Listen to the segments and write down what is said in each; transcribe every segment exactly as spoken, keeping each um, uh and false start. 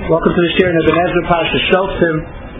Welcome to the share in Ibn Ezra Parsha Shoftim.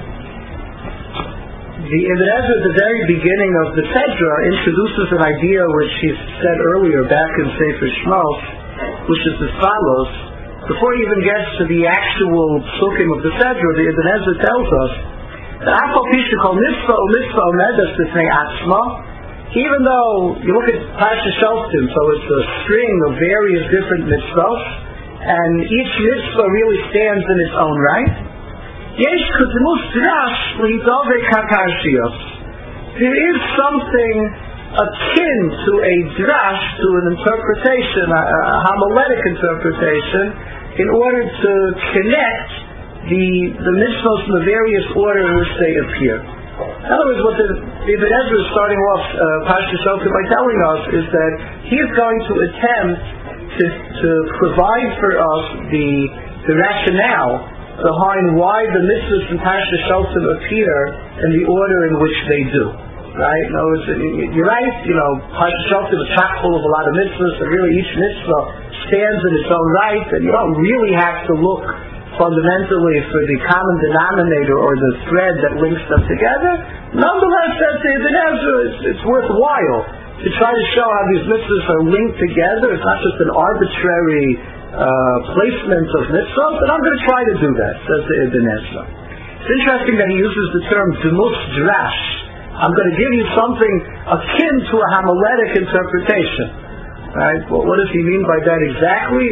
The Ibn Ezra at the very beginning of the Sedra introduces an idea which he said earlier back in Sefer Shmos, which is as follows. Before he even gets to the actual psukim of the Sedra, the Ibn Ezra tells us that Afal Pisha Kol Mitzvah O Mitzvah Omedas B'fnei Atzma, even though you look at Parsha Shoftim, so it's a string of various different mitzvahs, and each mitzvah really stands in its own right. Yesh Kutmus Drash L'Hidove Kaparshios. There is something akin to a drash, to an interpretation, a, a homiletic interpretation, in order to connect the the mitzvahs in the various order in which they appear. In other words, what the Ibn Ezra is starting off uh, Parsha Shoftim by telling us is that he is going to attempt To, to provide for us the the rationale behind why the mitzvahs in Parsha Shoftim appear in the order in which they do. Right? In other words, you're right, you know, Parsha Shoftim is chock full of a lot of mitzvahs, and really each mitzvah stands in its own right, and you don't really have to look fundamentally for the common denominator or the thread that links them together. Nonetheless, as the Ibn Ezra, it's, it's worthwhile to try to show how these mitzvahs are linked together. It's not just an arbitrary uh, placement of mitzvahs, and I'm going to try to do that, says the Ibn Ezra. It's interesting that he uses the term Demus Drash. I'm going to give you something akin to a homiletic interpretation. Right? Well, what does he mean by that exactly?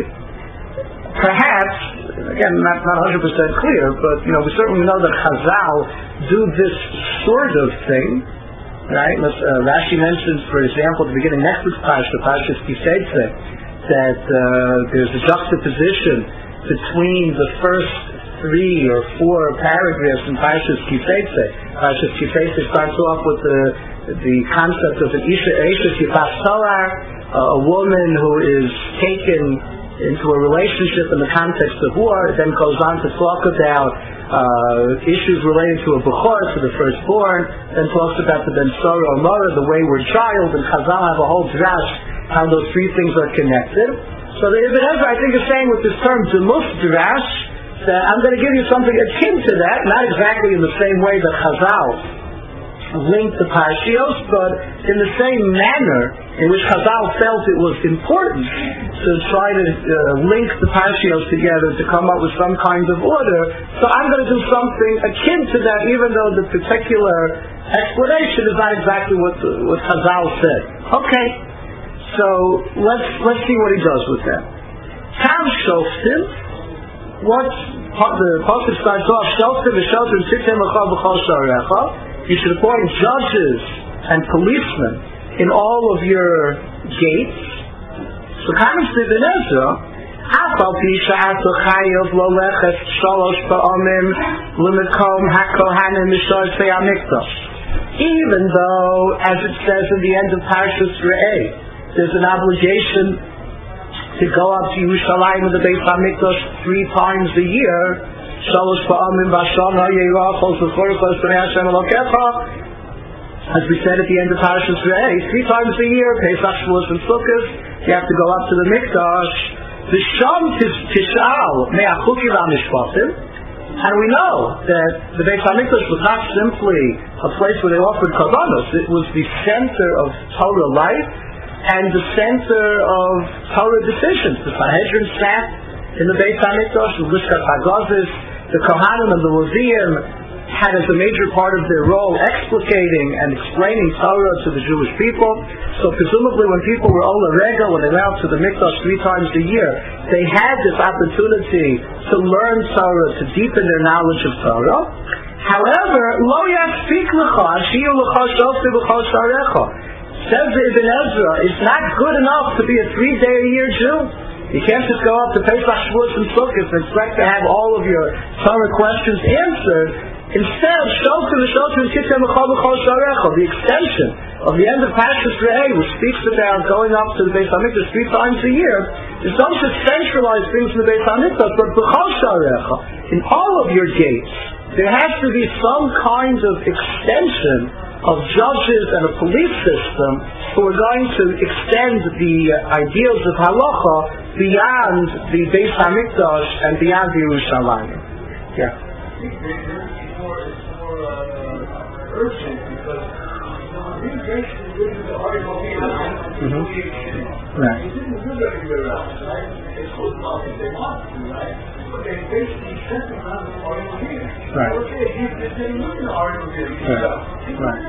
Perhaps, again, not, not one hundred percent clear, but you know, we certainly know that Chazal do this sort of thing. Right? Uh, Rashi mentions, for example, at the beginning next week's Parsha, Parsha Kiseitze, that uh, there's a juxtaposition between the first three or four paragraphs in Parsha Kiseitze. Parsha Kiseitze starts off with the the concept of an Isha Eisha Kifas Torar, a woman who is taken into a relationship in the context of war. It then goes on to talk about uh, issues related to a Bechor, to the firstborn, then talks about the Ben Sora Omara, the wayward child, and Chazal have a whole drash how those three things are connected. So the Ibn Ezra, I think, is saying with this term, Demus Drash, that I'm going to give you something akin to that, not exactly in the same way that Chazal linked the Parshios, but in the same manner in which Chazal felt it was important to try to uh, link the Parshios together to come up with some kind of order. So I'm going to do something akin to that, even though the particular explanation is not exactly what what Chazal said. Okay, so let's let's see what he does with that. Tam Shoftim, what the pasuk starts off, Shoftim v'Shoftim Tzittem L'chol B'chol Sharecha. You should appoint judges and policemen in all of your gates. So comments to Ibn Ezra, Afal Pisha Ato Chayav Lo Leches Shalosh Ba'omim L'Mekom HaKohanim Mishor Tzei HaMikdash. Even though, as it says in the end of Parshas Re'eh, there's an obligation to go up to Yerushalayim with the Beit HaMikdash three times a year, Shalosh Ba'amim Bashana Yeirachol Zechorchos B'nei Hashem Elokecha, as we said at the end of Parashas Re'eh, three times a year, Pesach, Shavuos, and Sukkot, you have to go up to the Mikdash. V'sham Tish'al Me'achuki V'amishpatim, and we know that the Beit HaMikdash was not simply a place where they offered korbanos. It was the center of Torah life and the center of Torah decisions. The Sanhedrin sat in the Beit HaMikdash, the Lishkat HaGazis. The Kohanim and the Leviim had as a major part of their role explicating and explaining Torah to the Jewish people. So presumably when people were Ola Rega, when they went out to the Mikdash three times a year, they had this opportunity to learn Torah, to deepen their knowledge of Torah. However, Lo Yaspik Lecha, Ashiyu Lecha Shoftim B'chol Sharecha. Says the Ibn Ezra, it's not good enough to be a three-day-a-year Jew. You can't just go up to Pesach, Shavuos, and Sukkot and expect to have all of your Torah questions answered. Instead, Shoftim v'Shoftim Tzittem L'chol B'chol Sharecha, the extension of the end of Parshas Re'eh, which speaks about going up to the Beit HaMikdash three times a year, is not just centralized things in the Beit HaMikdash, but B'chol Sharecha, in all of your gates, there has to be some kind of extension of judges and a police system who are going to extend the uh, ideals of halacha beyond the Beis Hamikdash and beyond the Yerushalayim. Yeah. I think it's more, it's more uh, urgent because we basically live in the article mm-hmm. Right. It didn't do that everywhere else, right? It's good enough if they want to, right? But they basically sent them around the article here. Right. Okay, they didn't look in the article here. Right. Right.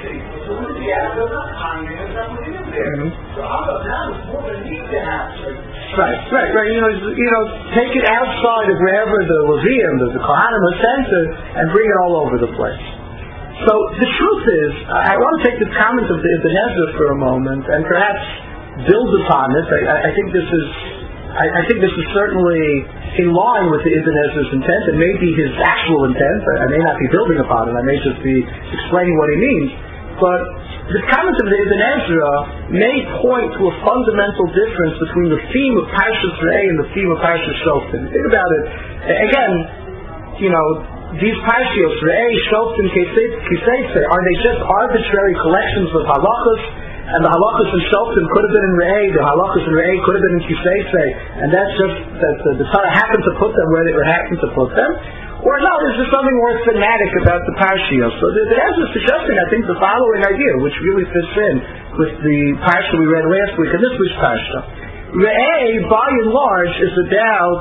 So what is the answer? They're not finding it, that's what it is there. So out of that, it's more than need to have. Right, right, right. You know, you know, take it outside of wherever the Levium, the, the Kohanim are centered, and bring it all over the place. So the truth is, I, I want to take the comment of the Ibn Ezra for a moment, and perhaps build upon it. I, I think this is, I, I think this is certainly in line with the Ibn Ezra's intent, and maybe his actual intent. I, I may not be building upon it. I may just be explaining what he means. But the comment of the Ibn Ezra may point to a fundamental difference between the theme of Parshas Re'eh and the theme of Parshas Shoftim. Think about it. Again, you know, these Parshios, Re'eh, Shoftim, Kiseitse, are they just arbitrary collections of halachas? And the halachas in Shoftim could have been in Re'eh, the halachas in Re'eh could have been in Kiseitse, and that's just that the, the Torah happened to put them where they happened to put them. Or no, is there something more thematic about the Parshios? So the, the Ezra is suggesting, I think, the following idea, which really fits in with the Parsha we read last week and this week's Parsha. Re'eh, by and large, is about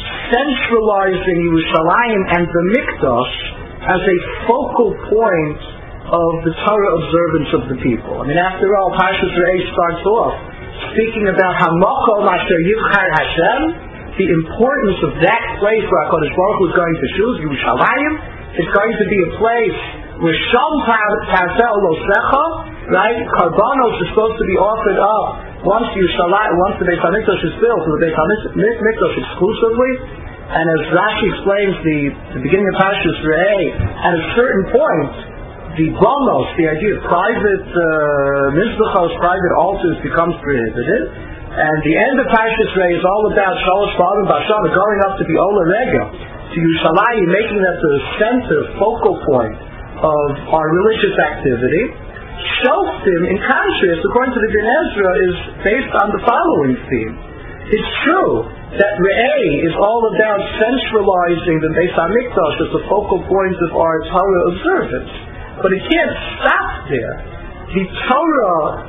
centralizing Yerushalayim and the Mikdash as a focal point of the Torah observance of the people. I mean, after all, Parshas Re'eh starts off speaking about Hamakom Asher Yivchar Hashem, the importance of that place where HaKadosh Baruch Hu is going to choose, Yerushalayim. It's going to be a place where Shom Ta'aseh Losecha, right? Karbanos is supposed to be offered up once Yerushalayim, once the Beis HaMikdash is built, to the Beis HaMikdash exclusively. And as Rashi explains the, the beginning of Parshas Re'eh, at a certain point, the Bonos, the idea of private uh, mizbachos, private altars, becomes prohibited. And the end of Parshas Re'eh is all about Shalosh Ba'adim Bashana going up to the Ola Rega, to Yerushalayim, making that the center, focal point of our religious activity. Shoftim, in contrast, according to the Ibn Ezra, is based on the following theme. It's true that Re'eh is all about centralizing the Beis HaMikdash as a focal point of our Torah observance. But it can't stop there. The Torah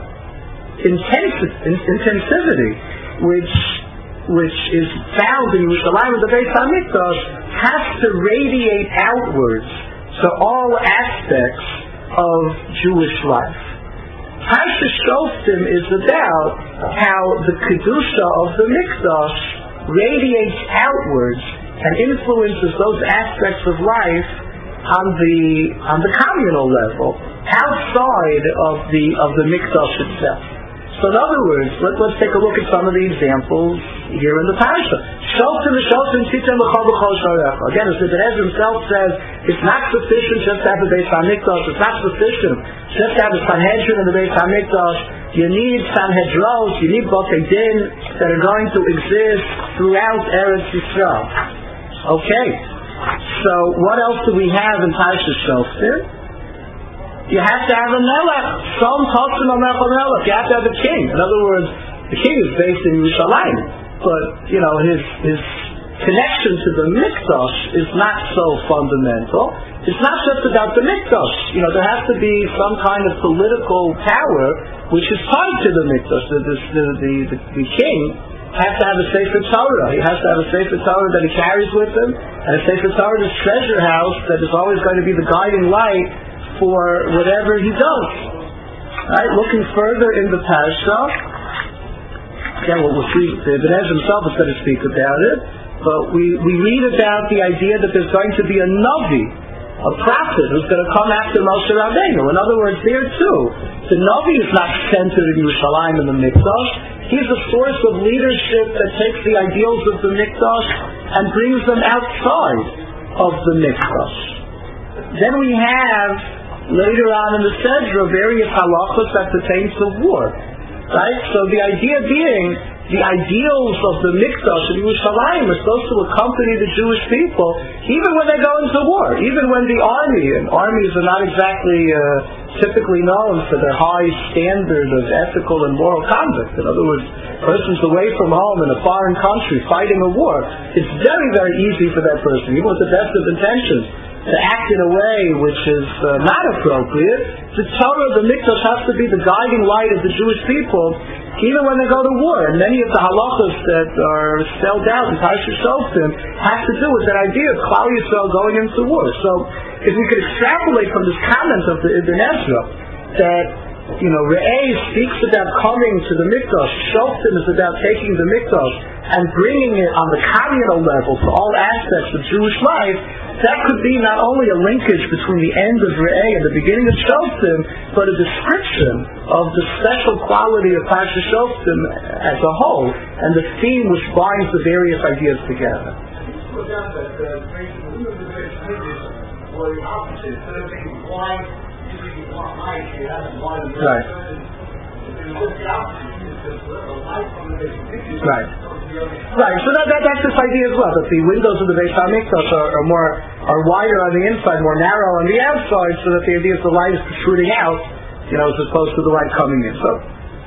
intensivity, which which is found in Yerushalayim and the Beis HaMikdash, has to radiate outwards to all aspects of Jewish life. Parshas Shoftim is about how the Kedusha of the Mikdash radiates outwards and influences those aspects of life on the on the communal level, outside of the of the Mikdash itself. So in other words, let, let's take a look at some of the examples here in the Parsha. Shoftim Shoftim Titem L'chol B'chol Sharecha. Again, as the Ibn Ezra himself says, it's not sufficient just to have the Beis HaMikdash. It's not sufficient just to have the Sanhedrin and the Beis HaMikdash. You need Sanhedros, you need Botei Din that are going to exist throughout Eretz Yisrael. Okay. So what else do we have in Parshas Shoftim? You have to have a melech. Som Tosim HaMelech HaMelech. You have to have a king. In other words, the king is based in Yerushalayim, but you know his his connection to the Mikdash is not so fundamental. It's not just about the Mikdash. You know, there has to be some kind of political power which is tied to the Mikdash. The the the, the, the, the king has to have a Sefer Torah. He has to have a Sefer Torah that he carries with him, and a Sefer Torah, this treasure house that is always going to be the guiding light for whatever he does. Right? Looking further in the Parsha, again, what we'll see, the Ibn Ezra himself is going to speak about it, but we, we read about the idea that there's going to be a Navi, a prophet, who's going to come after Moshe Rabbeinu. In other words, there too, the Navi is not centered in Yerushalayim and the Mikdash. He's a source of leadership that takes the ideals of the Mikdash and brings them outside of the Mikdash. Then we have later on in the Sedra various halachos that pertain to war, right? So the idea being, the ideals of the Mikdash and Yerushalayim are supposed to accompany the Jewish people even when they go into war, even when the army, and armies are not exactly uh, typically known for their high standard of ethical and moral conduct. In other words, a person's away from home in a foreign country fighting a war. It's very, very easy for that person, even with the best of intentions, to act in a way which is uh, not appropriate. The Torah, the Mikdash, has to be the guiding light of the Jewish people, even when they go to war. And many of the halachas that are spelled out in Parshas Shoftim have to do with that idea of Klal Yisrael going into war. So, if we could extrapolate from this comment of the Ibn Ezra that, you know, Re'eh speaks about coming to the Mikdash, Shoftim is about taking the Mikdash and bringing it on the communal level to all aspects of Jewish life, that could be not only a linkage between the end of Re'eh and the beginning of Shoftim, but a description of the special quality of Parshas Shoftim as a whole, and the theme which binds the various ideas together. Or the opposite, instead of being blind, you being blind, you have blind. Right. If you look the opposite, because the light from the basic Right. Right. So that, that that's this idea as well, that the windows of the Beis Hamikdash are, are more are wider on the inside, more narrow on the outside, so that the idea is the light is protruding out, you know, as opposed to the light coming in. So.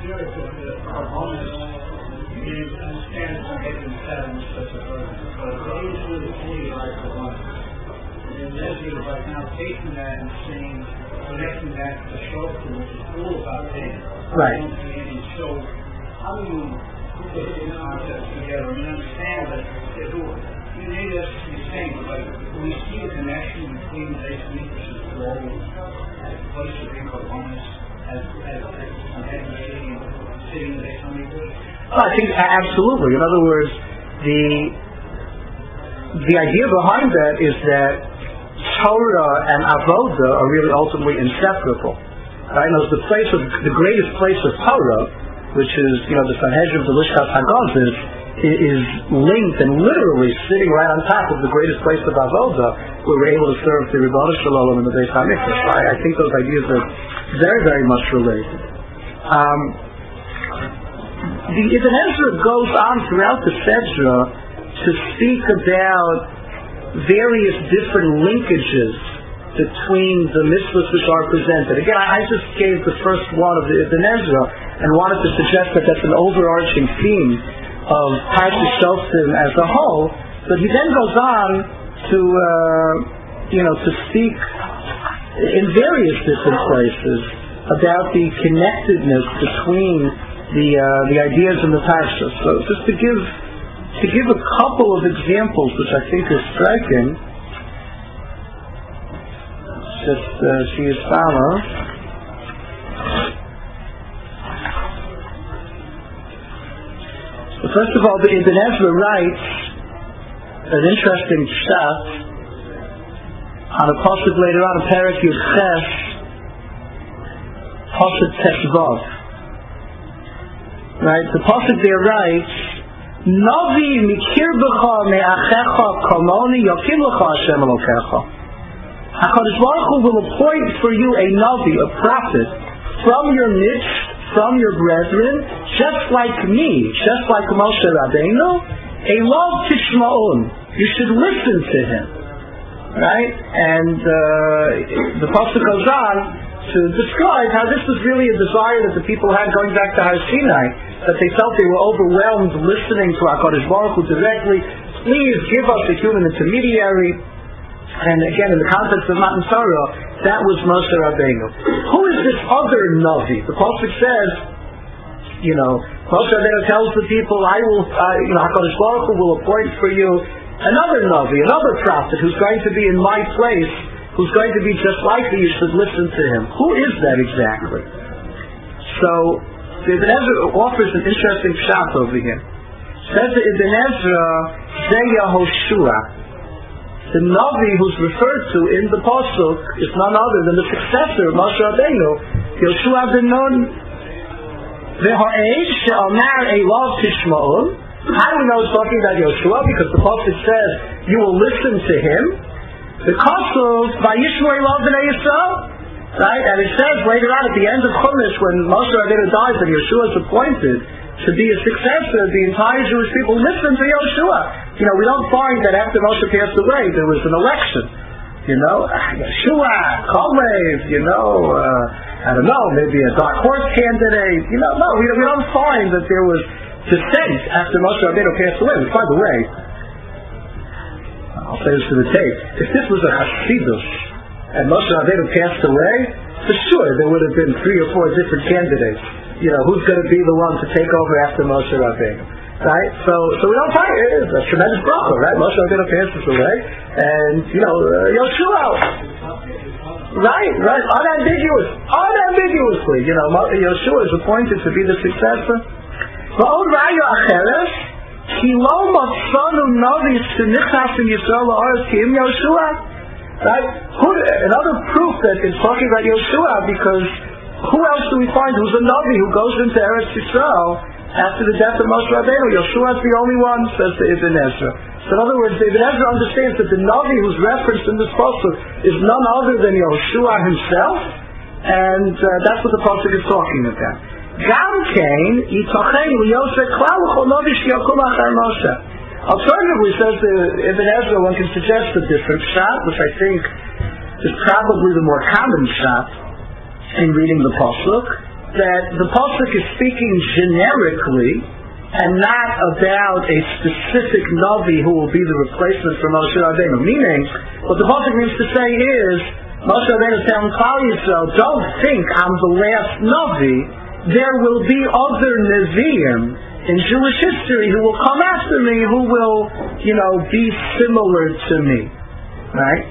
Right now, taking that and saying, connecting that to the Shoftim, which is all about things. Right. And so, how do you put those two concepts together and understand that they're doing? You need us to be saying, but we see a connection between the Beis Hamikdash and the world as a place of incarnateness, as as a head of sitting sitting in the Beis Hamikdash. Well, I think absolutely. In other words, the the idea behind that is that Torah and Avodah are really ultimately inseparable. Right? Now, the place of the greatest place of Torah, which is, you know, the Sanhedrin, the Lishkas Hagazis, is linked and literally sitting right on top of the greatest place of Avodah, where we're able to serve the Ribono Shel Olam in the Beis Hamikdash. I, I think those ideas are very, very much related. Um, the Ibn Ezra goes on throughout the Sedra to speak about various different linkages between the mitzvahs which are presented. Again, I just gave the first one of the Ibn Ezra and wanted to suggest that that's an overarching theme of Parshas Shoftim as a whole, but he then goes on to, uh, you know, to speak in various different places about the connectedness between the uh, the ideas in the Parshas. So just to give To give a couple of examples which I think are striking, just uh, see as follows. So first of all, the Ibn Ezra writes an interesting pshat on a pasuk later on in Perek Yud Ches, pasuk Teshvav. Right, the pasuk there writes, Navi mikirbecha me'achecha kamoni yakim lecha Hashem Elokecha. HaKadosh Baruch Hu will appoint for you a Navi, a prophet, from your midst, from your brethren, just like me, just like Moshe Rabbeinu, a love tishma'un. You should listen to him. Right? And uh, the pasuk goes on to describe how this was really a desire that the people had going back to Har Sinai, that they felt they were overwhelmed listening to HaKadosh Baruch Hu directly. Please give us a human intermediary. And again, in the context of Matan Torah, that was Moshe Rabbeinu. Who is this other Navi? The pasuk says, you know, Moshe Rabbeinu tells the people, I will, uh, you know, HaKadosh Baruch Hu will appoint for you another Navi, another prophet who's going to be in my place, who's going to be just like me. You should listen to him. Who is that exactly? So, the Ibn Ezra offers an interesting pshat over here. Says the Ibn Ezra, Zeh Yehoshua. The Navi who's referred to in the pasuk is none other than the successor of Moshe Rabbeinu, Yoshua ben Nun. V'ha'ed she'amar elav tishma'un. How do we know it's talking about Yoshua? Because the pasuk says you will listen to him. Because of Vayishmo elav b'nei Yisrael, right? And it says later on at the end of Chumash, when Moshe Rabbeinu dies and Yoshua is appointed to be a successor, the entire Jewish people listen to Yoshua. You know, we don't find that after Moshe passed away there was an election. you know, Yeshua, Cholev, you know, uh, I don't know, maybe a dark horse candidate, you know, no, we, we don't find that there was dissent after Moshe Rabbeinu passed away. By the way, I'll say this to the tape, if this was a Hasidus and Moshe Rabbeinu passed away, for sure there would have been three or four different candidates. You know, who's going to be the one to take over after Moshe Rabbeinu? Right? So so we don't find it. It's a tremendous bracha, right? Moshe Rabbeinu passes away, and, you know, uh, Yoshua. Right, right. Unambiguous. Unambiguously. You know, Yoshua is appointed to be the successor. V'od raya acheres, ki lo motzanu novi shenichnas in Yisrael la'aretz ki im Yoshua. Right? Who, another proof that it's talking about Yoshua, because who else do we find who's a Navi who goes into Eretz Yisrael after the death of Moshe Rabbeinu? Yoshua is the only one, says the Ibn Ezra. So in other words, the Ibn Ezra understands that the Navi who's referenced in this pasuk is none other than Yoshua himself, and uh, that's what the pasuk is talking about. Gam kein yitochen liyoseh klal l'chol Navi sheyakum achar Moshe. Alternatively, says the Ibn Ezra, one can suggest a different shot, which I think is probably the more common shot in reading the pasuk, that the pasuk is speaking generically and not about a specific Navi who will be the replacement for Moshe Rabbeinu. Meaning, what the pasuk means to say is, Moshe Rabbeinu is telling Klal Yisrael, don't think I'm the last Navi. There will be other Nevi'im in Jewish history who will come after me, who will, you know, be similar to me. Right?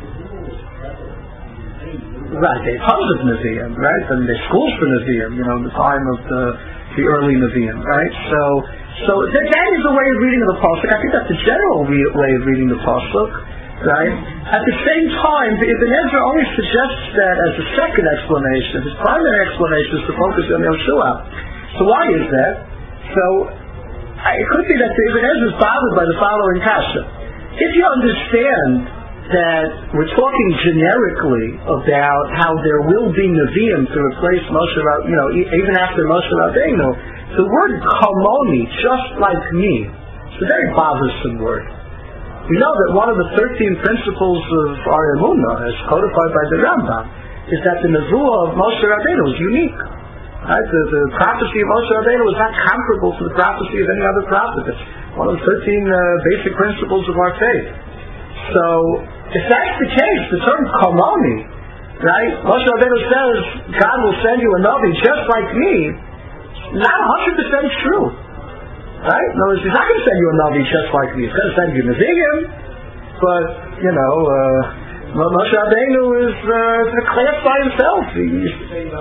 Right, they have tons of Nevi'im, right? And there's schools for Nevi'im, you know, in the time of the, the early Nevi'im, right? So so that, that is the way of reading the Pasuk. I think that's the general re- way of reading the Pasuk, right? At the same time, the Ibn Ezra only suggests that as a second explanation. His primary explanation is to focus on Yoshua. So why is that? So it could be that the Ibn Ezra is bothered by the following kasha. If you understand that we're talking generically about how there will be Nevi'im to replace Moshe Rabbeinu, you know, even after Moshe Rabbeinu, the word kamoni, just like me, it's a very bothersome word. We know that one of the thirteen principles of our Emunah, as codified by the Rambam, is that the Nevuah of Moshe Rabbeinu is unique. Right? The, the prophecy of Moshe Rabbeinu is not comparable to the prophecy of any other prophet. It's one of the thirteen uh, basic principles of our faith. So, if that's the case, the term kamoni, right? Moshe Rabbeinu says, God will send you a Navi just like me, not one hundred percent true. Right? In other words, he's not going to send you a Navi just like me. He's going to send you Nevi'im, but, you know, uh, Moshe Rabbeinu is uh, in a class by himself. He's,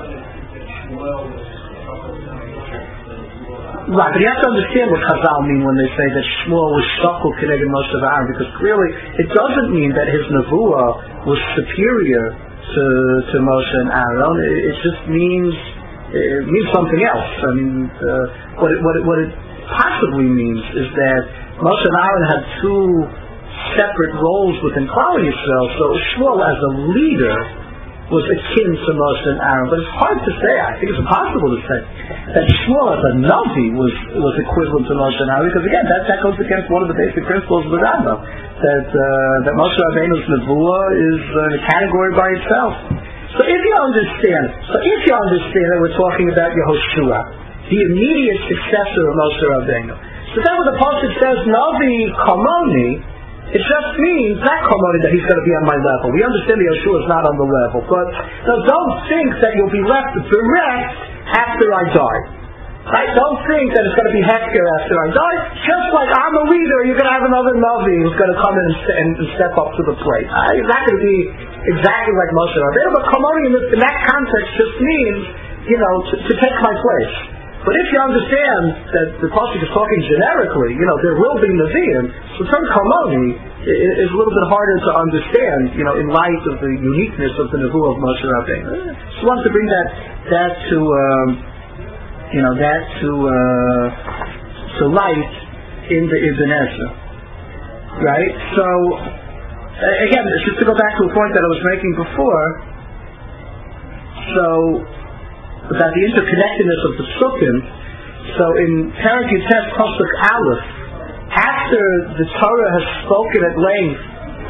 Right, but you have to understand what Chazal mean when they say that Shmuel was shakul k'neged Moshe v'Aaron, because clearly it doesn't mean that his nevuah was superior to to Moshe and Aaron. It, it just means it means something else. I mean, uh, what it, what it, what it possibly means is that Moshe and Aaron had two separate roles within Klal Yisrael. So Shmuel as a leader was akin to Moshe and Aaron, but it's hard to say. I think it's impossible to say that Shmuel as a Navi was was equivalent to Moshe and Aaron, because again, that, that goes against one of the basic principles of the Rambam, that uh, that Moshe Rabbeinu's nevuah is uh, a category by itself. So if you understand, so if you understand that we're talking about Yehoshua, the immediate successor of Moshe Rabbeinu, so then when the pasuk says Navi Kamoni, it just means not Kamoni that he's going to be on my level. We understand that Yeshua is not on the level, but now don't think that you'll be left bereft after I die. Right? Don't think that it's going to be Hector after I die. Just like I'm a leader, you're going to have another Navi who's going to come in and, st- and step up to the plate. Uh, he's not going to be exactly like Moshe Rabbeinu, but Kamoni in, in that context just means, you know, to, to take my place. But if you understand that the pasuk is talking generically, you know, there will be Nevi'im, so the term Kamoni is a little bit harder to understand, you know, in light of the uniqueness of the Nevuah of Moshe Rabbeinu. Just wanted to bring that that to, um, you know, that to uh, to light in the Ibn Ezra, right? So again, just to go back to a point that I was making before, so. About the interconnectedness of the Psukim. So in Perek Yutes Pasuk Aleph, after the Torah has spoken at length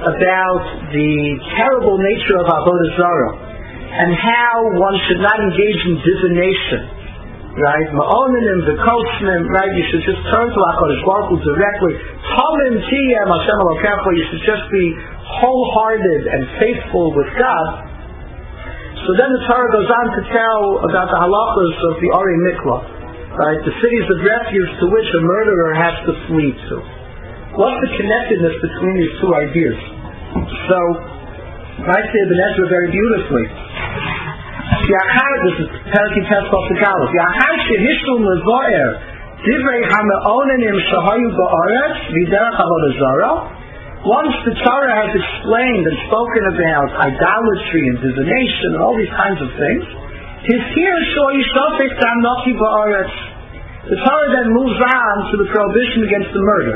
about the terrible nature of Avodah Zarah and how one should not engage in divination, right? Ma'onanim, the Kotznim, right? You should just turn to HaKadosh Baruch Hu directly. Tamim tiyem Hashem Elokecha. You should just be wholehearted and faithful with God. So then the Torah goes on to tell about the halachas of the Ari Mikla, right? The cities of refuge to which a murderer has to flee to. What's the connectedness between these two ideas? So, writes the Ibn Ezra very beautifully. This is Perki Teskov Tegalos. Yachar shehishlu mevoer divrei hameonanim shahayu ba'aretz v'derech avodah zarah. Once the Torah has explained and spoken about idolatry and divination and all these kinds of things, his here shoy shofek dam noki ba'aretz. The Torah then moves on to the prohibition against the murder.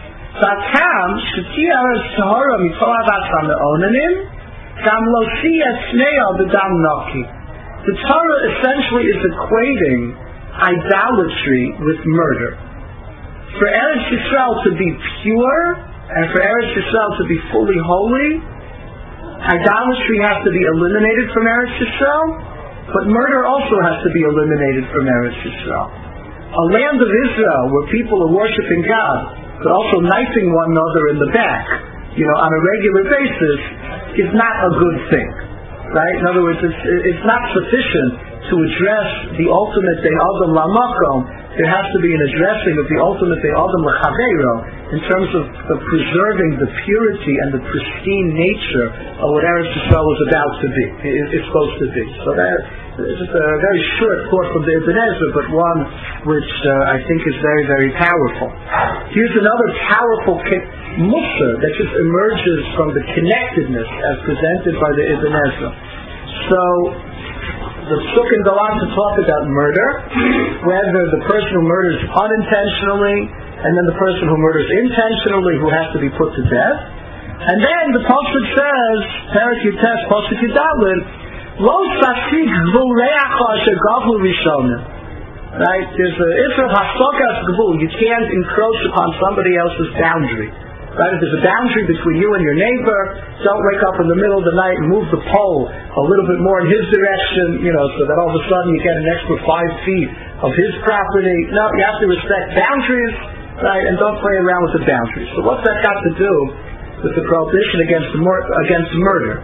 Satam shetiyaretz tahora mitolavat hameonanim gam lo siyat sneya b'dam noki. The Torah essentially is equating idolatry with murder. For Eretz Yisrael to be pure and for Eretz Yisrael to be fully holy, idolatry has to be eliminated from Eretz Yisrael, but murder also has to be eliminated from Eretz Yisrael. A land of Israel where people are worshiping God, but also knifing one another in the back, you know, on a regular basis, is not a good thing. Right? In other words, it's, it's not sufficient to address the ultimate Dei Adam Lamakom. There has to be an addressing of the ultimate Dei Adam L'Chaveiro in terms of, of preserving the purity and the pristine nature of what Eretz Yisrael is about to be, is supposed to be. So that is just a very short thought from the Ibn Ezra, but one which uh, I think is very, very powerful. Here's another powerful kick. Musar that just emerges from the connectedness as presented by the Ibn Ezra. So the Sukkim go on to talk about murder, whether the person who murders unintentionally and then the person who murders intentionally who has to be put to death. And then the Pasuk says, Perek Yutes, Pasuk Yudalin, Lo Sasik Gvuleacha Asher Gavlu Rishonim. Right? There's a Isra Hasokas Gvul. You can't encroach upon somebody else's boundary. Right? If there's a boundary between you and your neighbor, don't wake up in the middle of the night and move the pole a little bit more in his direction, you know, so that all of a sudden you get an extra five feet of his property. No, you have to respect boundaries, right, and don't play around with the boundaries. So what's that got to do with the prohibition against, mur- against murder?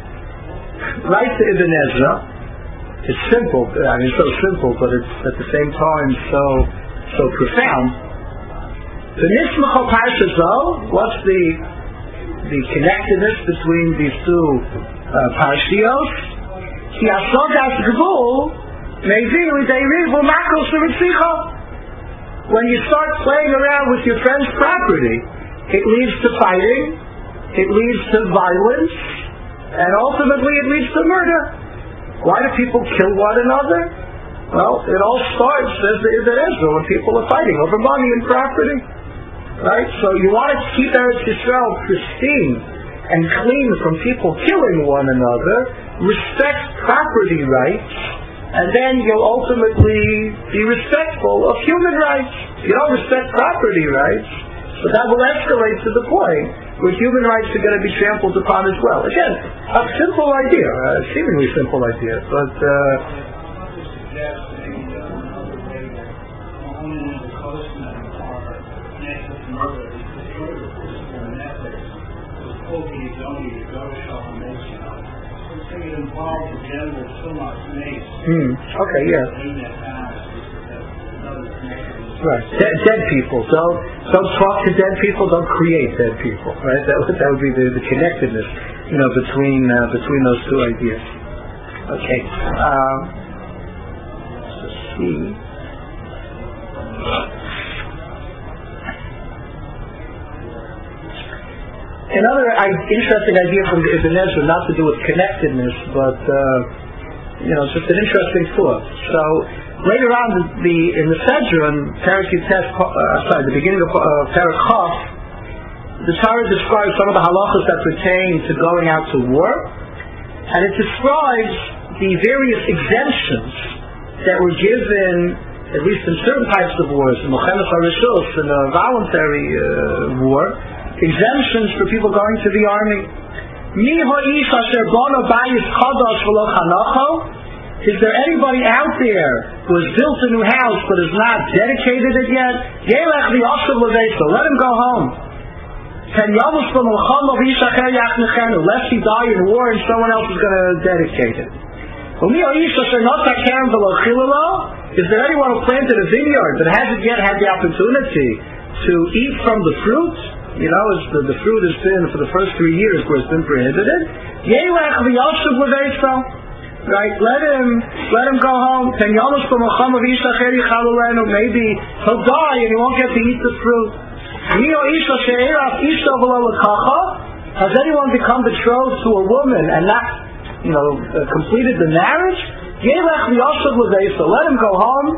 Right to Ibn Ezra, it's simple, I mean, so simple, but it's at the same time so, so profound. The Nismachal Parsha Zoh, what's the the connectedness between these two uh, parshios? Ki asogas gvul mevi l'idei rivu makol sheritziko. When you start playing around with your friend's property, it leads to fighting, it leads to violence, and ultimately it leads to murder. Why do people kill one another? Well, it all starts, says the Ibn Ezra, when people are fighting over money and property. Right? So you want to keep Eretz Yisrael pristine and clean from people killing one another, respect property rights, and then you'll ultimately be respectful of human rights. You don't respect property rights, but that will escalate to the point where human rights are going to be trampled upon as well. Again, a simple idea, a seemingly simple idea, but uh, Hmm. Okay, yeah. Right. De- dead people. Don't don't talk to dead people. Don't create dead people. Right. That would that would be the, the connectedness, you know, between uh, between those two ideas. Okay. Um, let's see. Another I- interesting idea from the Ibn Ezra, not to do with connectedness, but uh, you know, it's just an interesting thought. So later on, the, the in the Sedron, Perek Yutes, uh, sorry, the beginning of uh, Perek Chof, the Torah describes some of the halachas that pertain to going out to war, and it describes the various exemptions that were given, at least in certain types of wars, in Mochemes HaReshus, in a voluntary uh, war. exemptions for people going to the army. Mi ha'ish asher bono bayis chadash v'lo chanacho. Is there anybody out there who has built a new house but has not dedicated it yet? Yelech v'yoshev leveso. Let him go home. Ten yamus v'molchama v'yishacher yachnechenu. Lest he die in war and someone else is going to dedicate it. Umi ha'ish asher notak keren v'lo chilelo. Is there anyone who planted a vineyard but hasn't yet had the opportunity to eat from the fruit? You know, the, the fruit has been for the first three years where it's been prohibited. Yelech v'yoshev leveso. Right, let him let him go home. Maybe he'll die and he won't get to eat the fruit. Has anyone become betrothed to a woman and not, you know, uh, completed the marriage? Let him go home.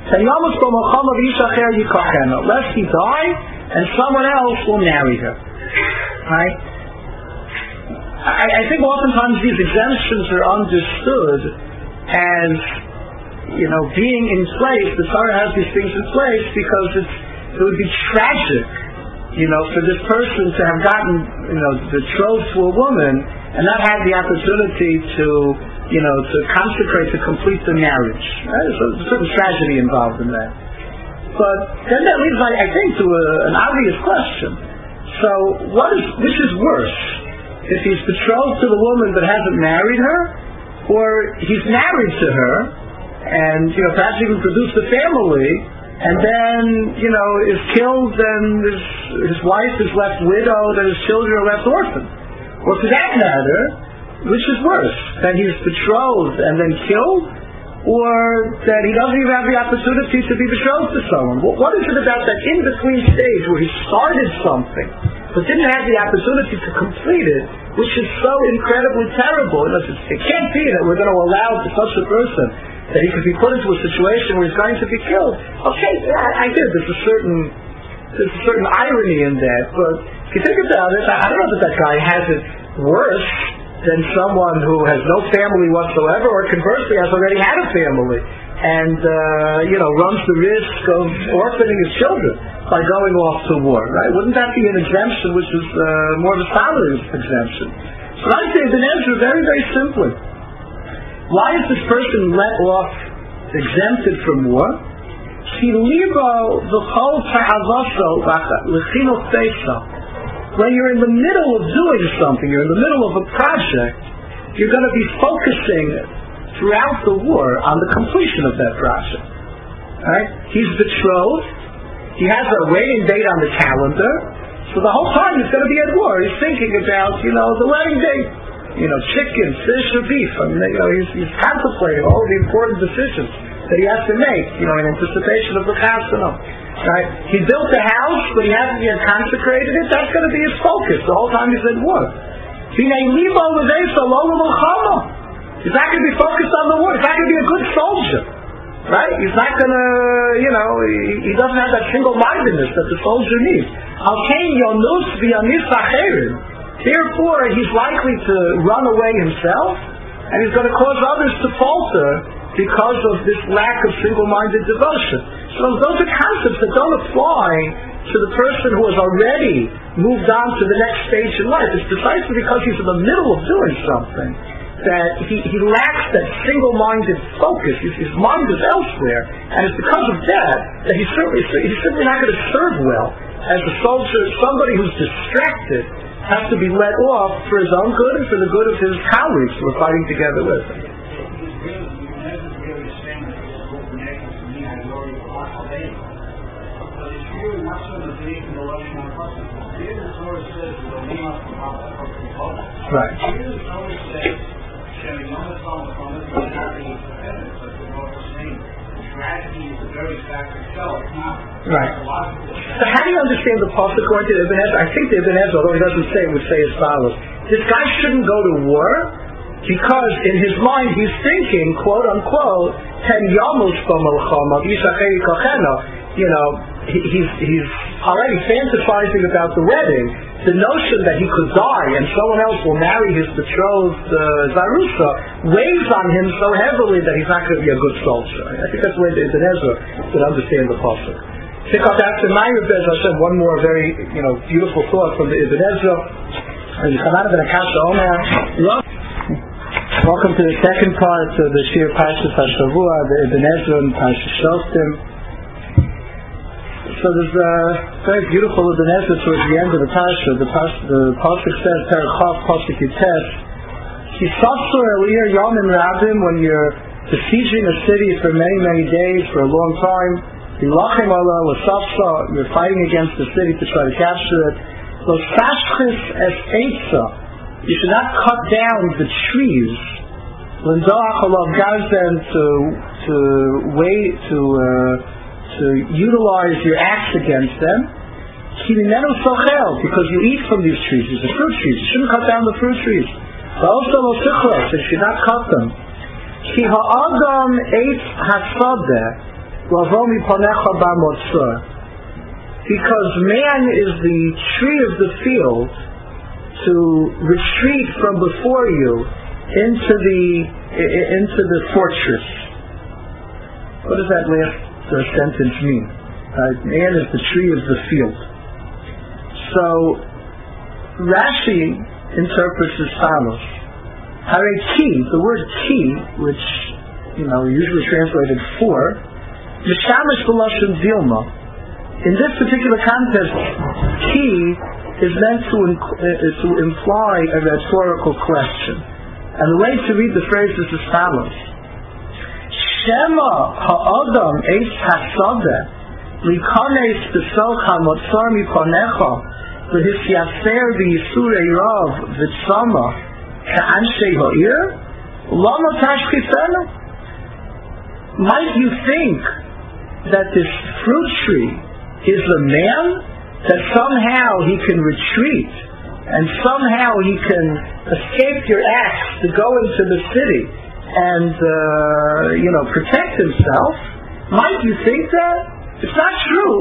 Lest he die and someone else will marry her. Right? I, I think oftentimes these exemptions are understood as, you know, being in place. The Torah has these things in place because it's, it would be tragic, you know, for this person to have gotten, you know, betrothed to a woman and not have the opportunity to, you know, to consecrate, to complete the marriage. Right? So there's a certain tragedy involved in that. But then that leads, I think, to a, an obvious question. So, what is which is worse? If he's betrothed to the woman but hasn't married her, or he's married to her, and, you know, perhaps even produced a family, and then, you know, is killed and his, his wife is left widowed and his children are left orphaned. Or for that matter, which is worse? That he's betrothed and then killed, or that he doesn't even have the opportunity to be betrothed to someone? What is it about that in-between stage where he started something but didn't have the opportunity to complete it, which is so incredibly terrible? It can't be that we're going to allow such a person that he could be put into a situation where he's going to be killed. Okay, I, I did. There's a certain there's a certain irony in that, but if you think about it, I don't know that that guy has it worse than someone who has no family whatsoever, or conversely has already had a family and uh, you know runs the risk of orphaning his children by going off to war. Right? Wouldn't that be an exemption, which is uh, more of a scholarly exemption? So I say Ibn Ezra very, very simply. Why is this person let off, exempted from war? When you're in the middle of doing something, you're in the middle of a project, you're going to be focusing throughout the war on the completion of that project. Right? He's betrothed. He has a wedding date on the calendar. So the whole time he's going to be at war. He's thinking about, you know, the wedding date. You know, chicken, fish, or beef. I mean, you know, he's, he's contemplating all the important decisions that he has to make, you know, in anticipation of the chasana. Right? He built a house, but he hasn't yet consecrated it. That's going to be his focus the whole time he's at war. He's not going to be focused on the war. He's not going to be a good soldier. Right? He's not going to, you know, he, he doesn't have that single-mindedness that the soldier needs. Therefore, he's likely to run away himself, and he's going to cause others to falter because of this lack of single-minded devotion. So those are concepts that don't apply to the person who has already moved on to the next stage in life. It's precisely because he's in the middle of doing something that he, he lacks that single-minded focus. His, his mind is elsewhere, and it's because of that that he's certainly, he's simply not going to serve well as a soldier. Somebody who's distracted has to be let off for his own good and for the good of his colleagues who are fighting together with him. Right. Right. So how do you understand the pasuk according to Ibn Ezra? I think the Ibn Ezra, although he doesn't say it, would say as follows: this guy shouldn't go to war because in his mind he's thinking, quote unquote, ten yamos b'malchama v'yisachei kochena. You know, he, he's he's already fantasizing about the wedding. The notion that he could die and someone else will marry his betrothed uh, Zarusa weighs on him so heavily that he's not going to be a good soldier. I think that's the way Ibn Ezra would understand the pasuk. pick up after my Rebbe, I said one more very, you know, beautiful thought from the Ibn Ezra. Welcome to the second part of the Shir Parshas HaShavua, the Ibn Ezra and Parshas Shoftim. So there's a very beautiful Ibn Ezra towards the end of the Parsha. The Parsha, the Pasuk says, Perachov Pasuk Yites, Kisafsur Eliyah Yomim Rabim, when you're besieging a city for many, many days, for a long time, Yilachem Allah L'Safsa, you're fighting against the city to try to capture it. Lo Sashchis Es Eitza, you should not cut down the trees. L'Ndoach Alav Gazen, to to wait to uh, to utilize your axe against them. Ki Minenu Sochel, because you eat from these trees. These are fruit trees. You shouldn't cut down the fruit trees. Also Lo Sichros, you should not cut them. Ki Ha'adam Eitz Hasadeh. Because man is the tree of the field to retreat from before you into the into the fortress. What does that last uh, sentence mean? Uh, man is the tree of the field. So Rashi interprets as follows: Hare ki, the word ki, which you know usually translated for. In this particular context, ki is meant to, inc- uh, to imply a rhetorical question. And the way to read the phrase is as follows. Shema ha'adam eis hasadeh likanes b'sol ha'motzar mipanecha v'hisyaser v'yisurei rav v'tzama ka'anshei ha'ir lama tashkifenu. Might you think that this fruit tree is a man, that somehow he can retreat and somehow he can escape your axe to go into the city and uh, you know protect himself? Might you think that? It's not true.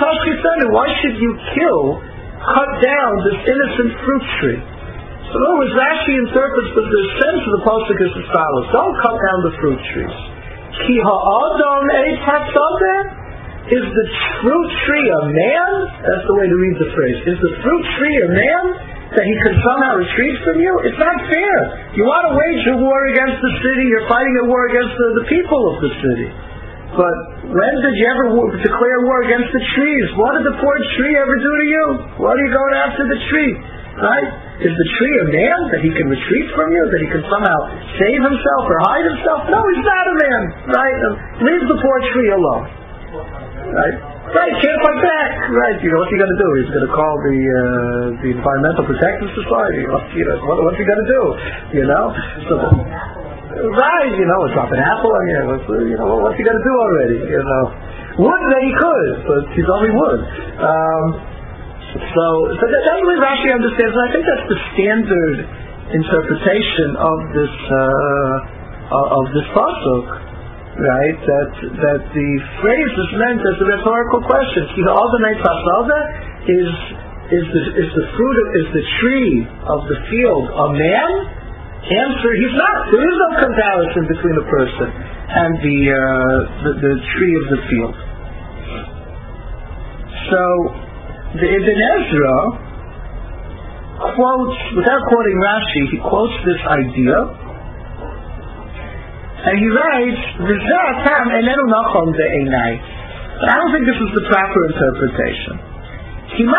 Why should you kill, cut down this innocent fruit tree? So in other words, Rashi interprets that the sense of the pasuk is as follows: don't cut down the fruit trees. Ki ha'adam eitz hasadeh, is the fruit tree a man? That's the way to read the phrase. Is the fruit tree a man that he can somehow retreat from you? It's not fair. You want to wage a war against the city, you're fighting a war against the, the people of the city. But when did you ever war, declare war against the trees? What did the poor tree ever do to you? Why are you going after the tree? Right? Is the tree a man that he can retreat from you? That he can somehow save himself or hide himself? No, he's not a man. Right? Leave the poor tree alone. Right? Right, can't fight back. Right, you know, what's he going to do? He's going to call the uh, the Environmental Protection Society. What, you know, what, what's he going to do? You know? So, right, you know, drop an apple on you. What's, you know, what's he going to do already? You know? Would that he could, but he's only wood. Um, so, so that, that's the way Rashi understands, and I think that's the standard interpretation of this uh, of this pasuk. Right, that that the phrase is meant as a rhetorical question. Ki ha'adam eitz hasadeh is is the is the fruit of, is the tree of the field a man? Answer: he's not. There is no comparison between the person and the uh, the, the tree of the field. So the Ibn Ezra quotes, without quoting Rashi, he quotes this idea. And he writes, but I don't think this is the proper interpretation. I mean,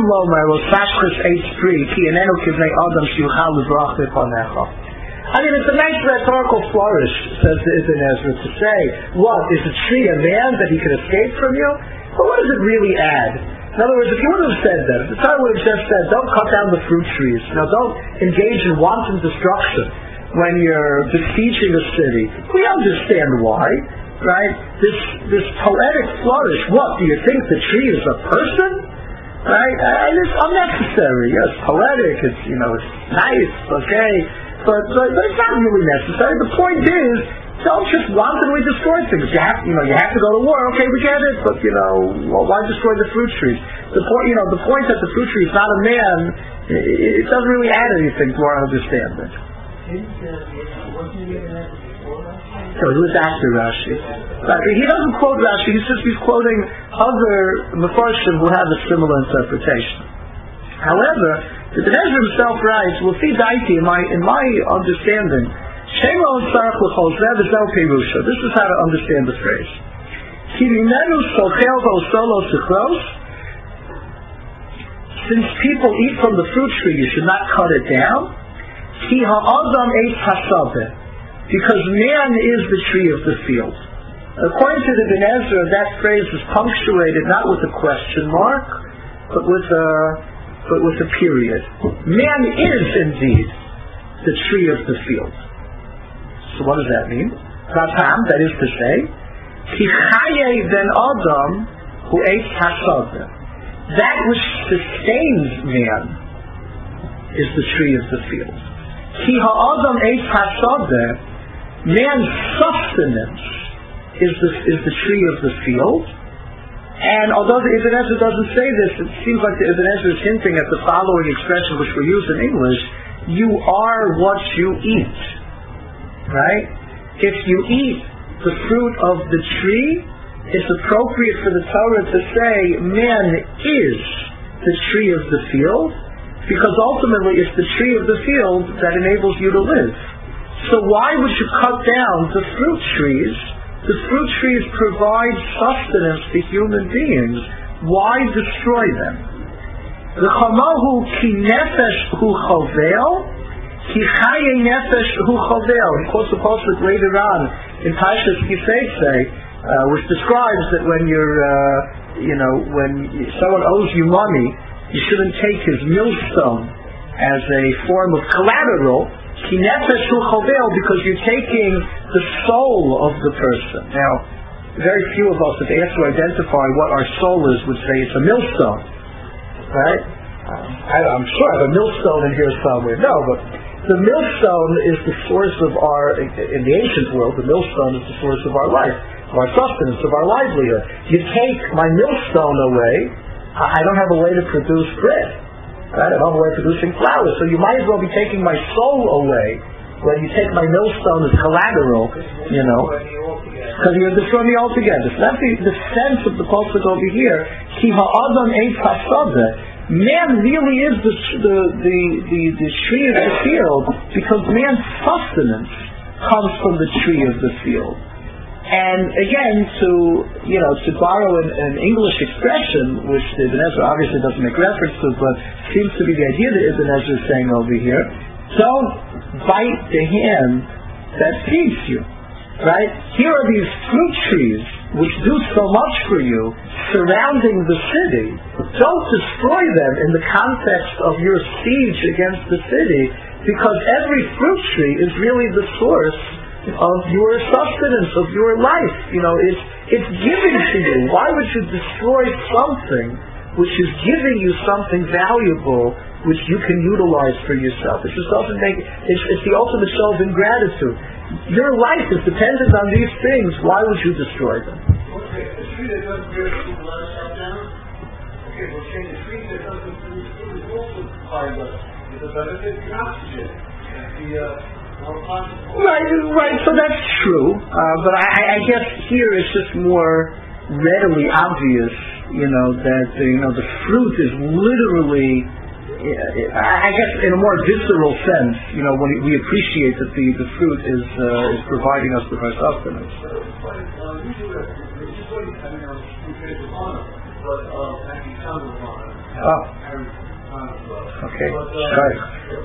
it's a nice rhetorical flourish, says the Ibn Ezra, to say, what, is a tree a man that he can escape from you? But what does it really add? In other words, if you would have said that, if the Torah would have just said, don't cut down the fruit trees, you know, don't engage in wanton destruction when you're besieging a city, we understand why, right? This this poetic flourish, what, do you think the tree is a person? Right? And it's unnecessary. Yes, poetic, it's, you know, it's nice, okay, but, but, but it's not really necessary. The point is, don't just wantonly destroy things. You have, you know, you have to go to war, okay, we get it, but, you know, well, why destroy the fruit trees? The point, you know, the point that the fruit tree is not a man, it, it doesn't really add anything to our understanding. So he was after Rashi. Right. He doesn't quote Rashi, he's just he's quoting other Mefarshim who have a similar interpretation. However, the Ibn Ezra himself writes, well, see, Daiti, in my, in my understanding, Shemo and Sarach L'chol Zev is El Perusha. This is how to understand the phrase. Ki mimenu sochel v'osolo sichros. Since people eat from the fruit tree, you should not cut it down. Ki ha'adam eitz hasaveh. Because man is the tree of the field. According to the Ibn Ezra, that phrase is punctuated not with a question mark, but with a, but with a period. Man is indeed the tree of the field. So what does that mean? Ratam, that is to say, Ki chaye ben adam hu eitz hasaveh. That which sustains man is the tree of the field. Ki ha'adam eitz hasaveh. Man's sustenance is the, is the tree of the field. And although the Ibn Ezra doesn't say this, it seems like the Ibn Ezra is hinting at the following expression which we use in English: you are what you eat. Right? If you eat the fruit of the tree, it's appropriate for the Torah to say man is the tree of the field, because ultimately it's the tree of the field that enables you to live. So why would you cut down the fruit trees? The fruit trees provide sustenance to human beings. Why destroy them? The chamahu ki nefesh hu chovel, ki chaye nefesh hu chovel. He quotes the pasuk later on in Parshas Kisei, uh, which describes that when you're, uh, you know, when someone owes you money, you shouldn't take his millstone as a form of collateral. Ki nefesh hu chovel, because you're taking the soul of the person. Now, very few of us, if asked to identify what our soul is, would say it's a millstone. Right? Um, I, I'm sure I have a millstone in here somewhere. No, but the millstone is the source of our, in the ancient world, the millstone is the source of our life, of our sustenance, of our livelihood. You take my millstone away, I don't have a way to produce bread. Right? I don't have a way of producing flour. So you might as well be taking my soul away when you take my millstone as collateral, you know, because you're destroying me altogether. So that's the, the sense of the pasuk over here. Ki ha'adam eitz hasaveh. Man really is the, the, the, the, the tree of the field, because man's sustenance comes from the tree of the field. And again, to, you know, to borrow an, an English expression, which the Ibn Ezra obviously doesn't make reference to, but seems to be the idea that Ibn Ezra is saying over here, don't bite the hand that feeds you. Right? Here are these fruit trees which do so much for you surrounding the city. Don't destroy them in the context of your siege against the city, because every fruit tree is really the source of your sustenance, of your life. You know, it's it's given to you. Why would you destroy something which is giving you something valuable which you can utilize for yourself? It just doesn't make it's, it's the ultimate show of ingratitude. Your life is dependent on these things. Why would you destroy them? Okay, a tree that doesn't bear fruit will let us shut down. Okay, we'll change a tree that doesn't produce fruit is also providing us with a benefit of oxygen. The uh Right, right. So that's true, uh, but I, I guess here it's just more readily obvious, you know, that uh, you know the fruit is literally, I guess, in a more visceral sense, you know, when we appreciate that the, the fruit is uh, is providing us with our sustenance. Oh. Okay. Right.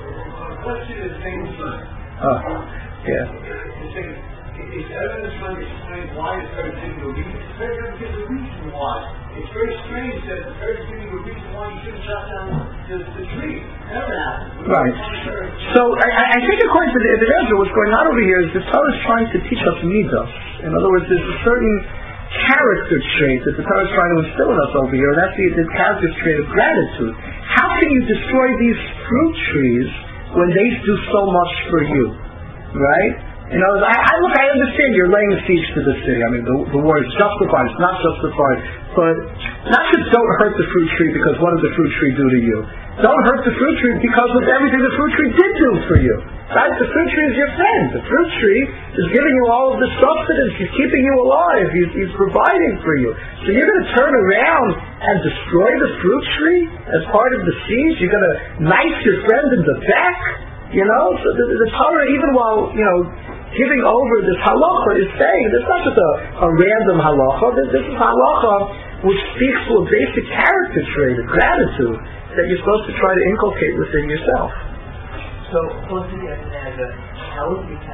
Oh, yeah. It's evidence trying to explain why it's very giving a reason. It's very going to give a reason why. It's very strange that it's very giving a reason why you shouldn't shut down the, the tree. Never happened. Right. So I, I think according to the Ibn Ezra, what's going on over here is the Torah is trying to teach us midos. In other words, there's a certain character trait that the Torah is trying to instill in us over here, and that's the, the character trait of gratitude. How can you destroy these fruit trees when they do so much for you, right? You know, I, I look, I understand you're laying siege to the city. I mean, the, the war is justified, it's not justified, but not just don't hurt the fruit tree because what did the fruit tree do to you? Don't hurt the fruit tree because of everything the fruit tree did do for you. Right? The fruit tree is your friend. The fruit tree is giving you all of the sustenance. He's keeping you alive. He's, he's providing for you. So you're going to turn around and destroy the fruit tree as part of the siege? You're going to knife your friend in the back? You know? So the, the Torah, even while, you know, giving over this halacha, is saying this is not just a, a random halacha. This, this is halacha which speaks to a basic character trait of gratitude that you're supposed to try to inculcate within yourself. So, how would you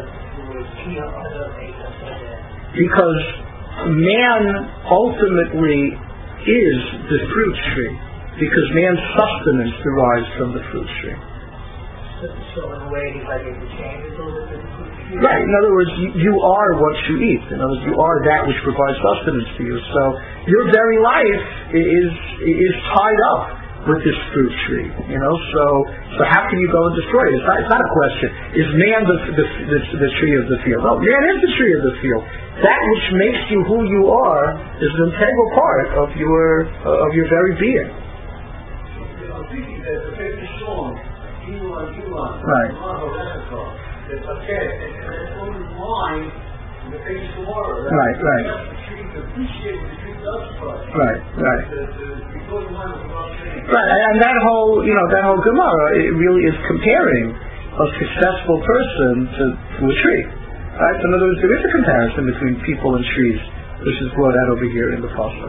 because man ultimately is the fruit tree, because man's sustenance derives from the fruit tree. So in a way, he's like able to change it a little bit? Right. In other words, you, you are what you eat. In other words, you are that which provides sustenance to you. So your very life is is tied up with this fruit tree, you know. So, so how can you go and destroy it? It's not, it's not a question. Is man the, the the the tree of the field? No, man is the tree of the field. That which makes you who you are is an integral part of your uh, of your very being. I'm thinking that the famous song, Gilon, Gilon, right. It's okay. It's only line in the famous Gemara. Right, right. Right, right. Right, and that whole, you know, that whole Gemara, it really is comparing a successful person to, to a tree. Right? So in other words, there is a comparison between people and trees, which is brought out over here in the Pasuk.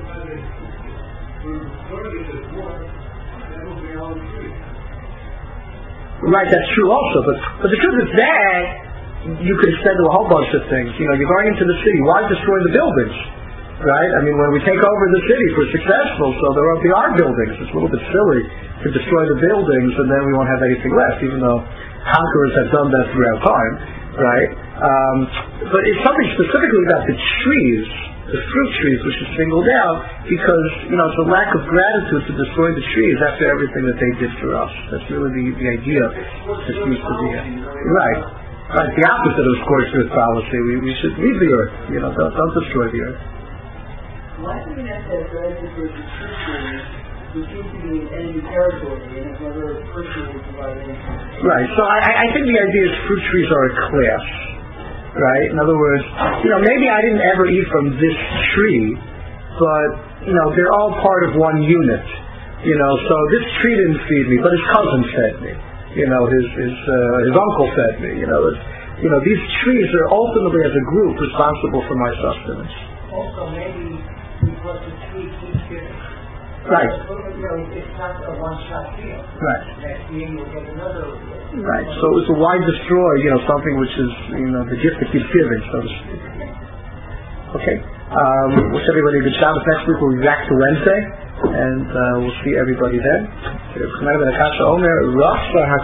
Right, that's true also, but but the truth is that you could extend to a whole bunch of things. You know, you're going into the city. Why destroy the buildings? Right? I mean, when we take over the city, we're successful, so there won't be our buildings. It's a little bit silly to destroy the buildings and then we won't have anything left, even though conquerors have done that throughout time, right? Um, but it's something specifically about the trees, the fruit trees, which is singled out because, you know, it's a lack of gratitude to destroy the trees after everything that they did for us. That's really the, the idea that seems to be here. Right. Right. The opposite of scorched earth policy. We, we should leave the earth. You know, don't, don't destroy the earth. Why do we have to have gratitude for the trees who seem to be in enemy territory and another person will provide anything? Right. So I, I think the idea is fruit trees are a class. Right? In other words, you know, maybe I didn't ever eat from this tree, but, you know, they're all part of one unit. You know, so this tree didn't feed me, but his cousin fed me. You know, his his uh, his uncle fed me. You know, it's, you know, these trees are ultimately, as a group, responsible for my sustenance. Also, maybe because the tree keeps giving. Right. So, you know, it's not a one-shot deal. Right. Next year you'll get another. Right. So, so why destroy, you know, something which is, you know, the gift that keeps giving, so to speak. Okay. Um, wish everybody a good Shabbos. Next week we'll be back to Wednesday, and uh, we'll see everybody then.